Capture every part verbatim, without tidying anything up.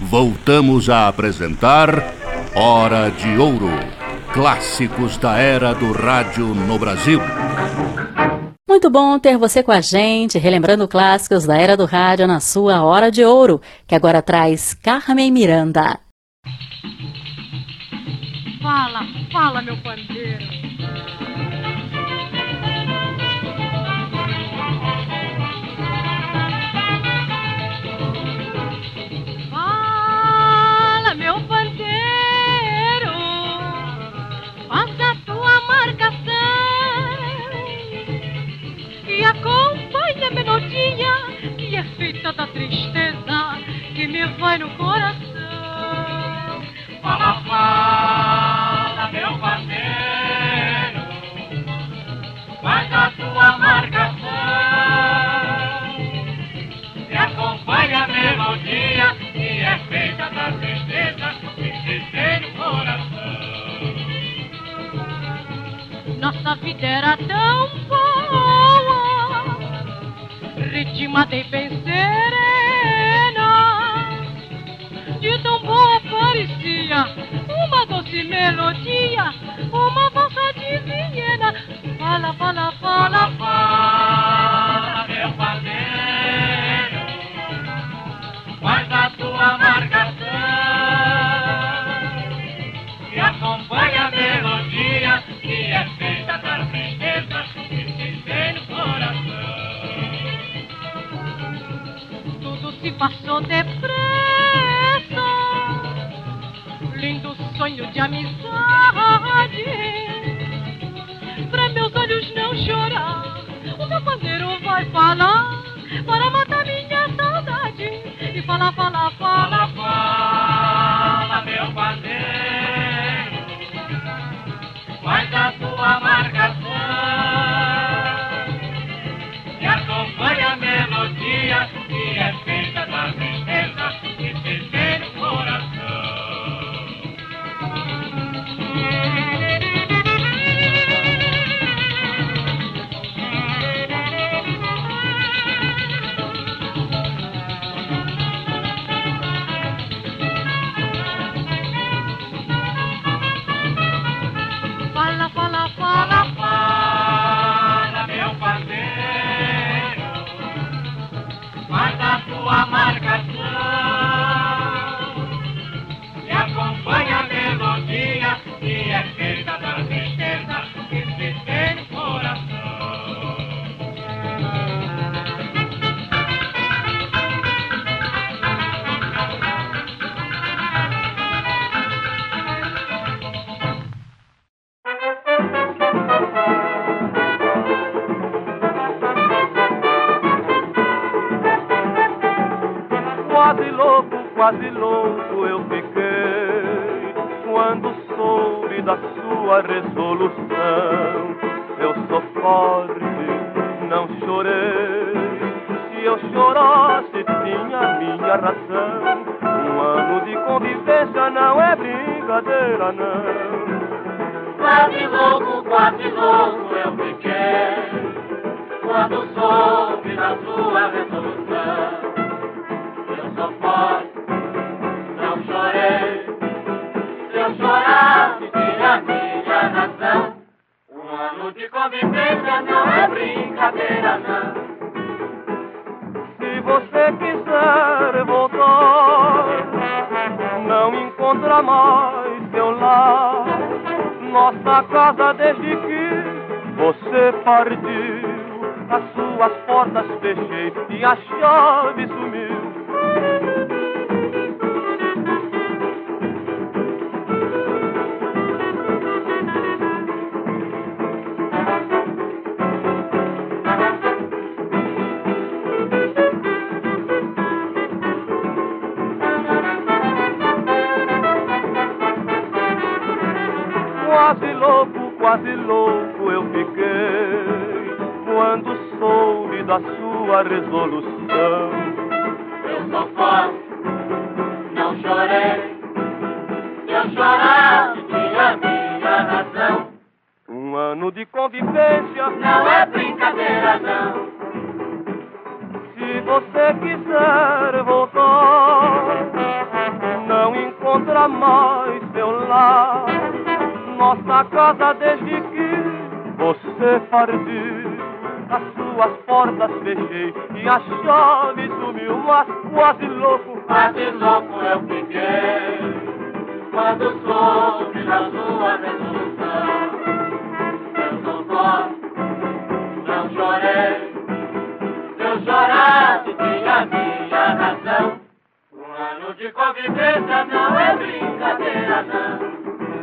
voltamos a apresentar Hora de Ouro, clássicos da era do rádio no Brasil. Muito bom ter você com a gente, relembrando clássicos da era do rádio na sua Hora de Ouro, que agora traz Carmen Miranda. Fala, fala, meu pandeiro. Fala, meu pandeiro, faz a tua marcação e acompanha a melodia que é feita da tristeza que me vai no coração. Fala, fala, meu pandeiro, faz a tua marcação e acompanha a melodia que é feita da tristeza que se tem no coração. Nossa vida era tão boa, ritmada e bem serena, de tão boa parecia uma doce melodia, uma valsa de Viena. Fala, fala, fala, fala, meu pandeiro, faz a tua marcação e acompanha a melodia que é feita da tristeza que se tem no coração. Tudo se passou depressa, lindo sonho de amizade, pra meus olhos não chorar, o meu pandeiro vai falar para matar minha saudade. E fala, fala, fala, fala, meu pandeiro, faz a tua marcação e acompanha a melodia que é feita da tristeza que se tem no coração. Fala, fala, fala, fala, meu pandeiro, faz a tua marcação e acompanha a melodia que é feita da tristeza que se tem no coração. Quase louco, quase louco eu fiquei quando soube da sua resolução. Eu sou forte, não chorei. Se eu chorasse tinha minha razão. Um ano de convivência não é brincadeira, não. Quase louco, quase louco eu fiquei quando soube da sua resolução. Eu sou forte, não chorei. Se eu chorasse tinha minha razão. Um ano de convivência não é brincadeira, não. Se você quiser voltar, não encontra mais seu lar. Nossa casa desde que você partiu, as suas portas fechei e a chave sumiu. Quase louco, quase louco eu fiquei quando soube da sua resolução. Eu sou forte, não chorei. Se eu chorasse tinha minha razão. Um ano de convivência não é brincadeira, não. Se você quiser voltar, será mais seu lar. Nossa casa desde que você partiu, as suas portas fechei e a chave sumiu, mas quase louco, quase louco eu fiquei quando soube da sua resolução. Eu não posso, não chorei, se eu chorasse tinha minha razão. Um ano de convivência não é brincadeira não.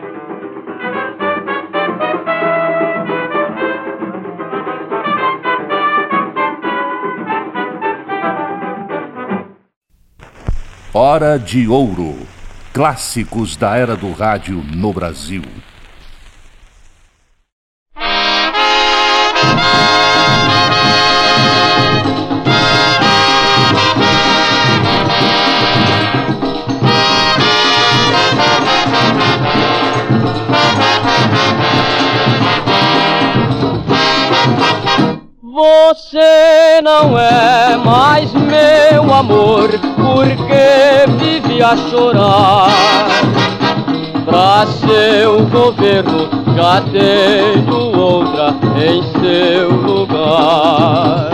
Hora de Ouro. Clássicos da era do rádio no Brasil. Você não é mais meu amor, porque vive a chorar. Pra seu governo já tenho outra em seu lugar.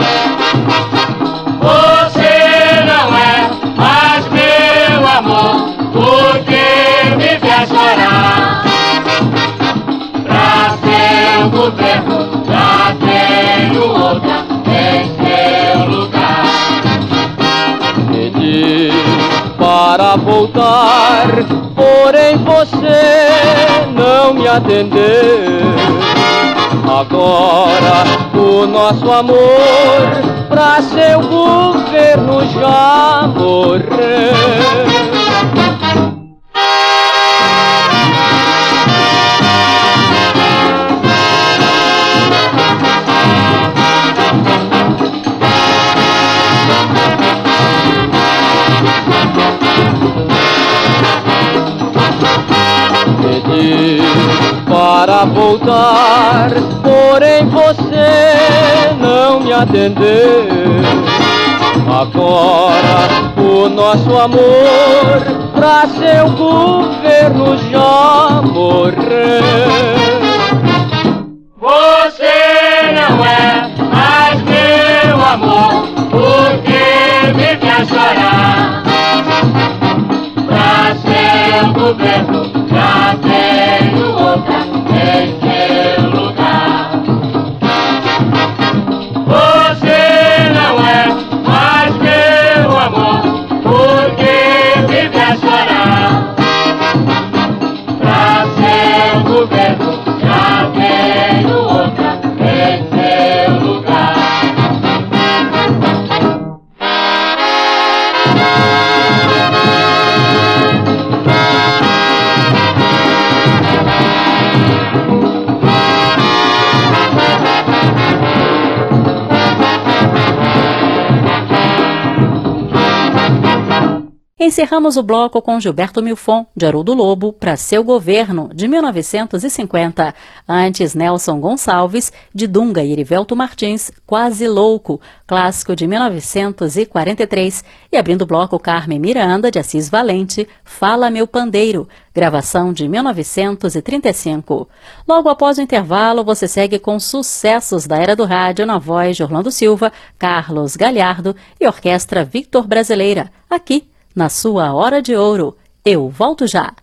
Você não é mais meu amor, porque vive a chorar. Pra seu governo já tenho outra em seu lugar. Pedi para voltar, porém você não me atendeu. Agora o nosso amor pra seu governo já morreu. Pedi para voltar, porém você não me atendeu. Agora o nosso amor pra seu governo já morreu. Você não é mais meu amor, porque vive a chorar. Pra seu governo já tenho outra em seu lugar. Você não é mais meu amor, porque vive a chorar. Pra seu governo já tenho outra em seu lugar. Encerramos o bloco com Gilberto Milfon, de Haroldo Lobo, para seu governo, de mil novecentos e cinquenta. Antes, Nelson Gonçalves, de Dunga e Erivelto Martins, Quase Louco, clássico de mil novecentos e quarenta e três. E abrindo o bloco, Carmen Miranda, de Assis Valente, Fala Meu Pandeiro, gravação de mil novecentos e trinta e cinco. Logo após o intervalo, você segue com sucessos da era do rádio na voz de Orlando Silva, Carlos Galhardo e Orquestra Victor Brasileira, aqui na sua Hora de Ouro. Eu volto já.